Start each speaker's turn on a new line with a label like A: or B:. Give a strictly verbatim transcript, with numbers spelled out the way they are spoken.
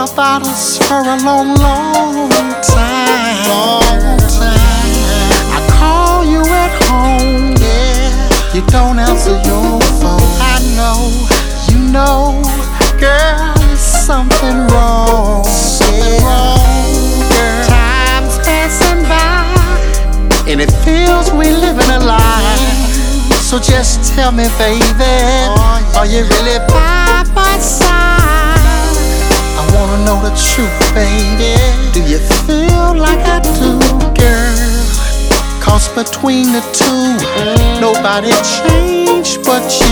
A: about us for a long, long time. Long time. I call you at home, yeah. You don't answer your phone. I know, you know, girl, there's something wrong. Something yeah. wrong, girl. Time's passing by, and it feels we living a lie. So just tell me, baby, oh, yeah. Are you really by my side? I wanna know the truth, baby. Do you feel like I do, girl? Cause between the two, nobody changed but you.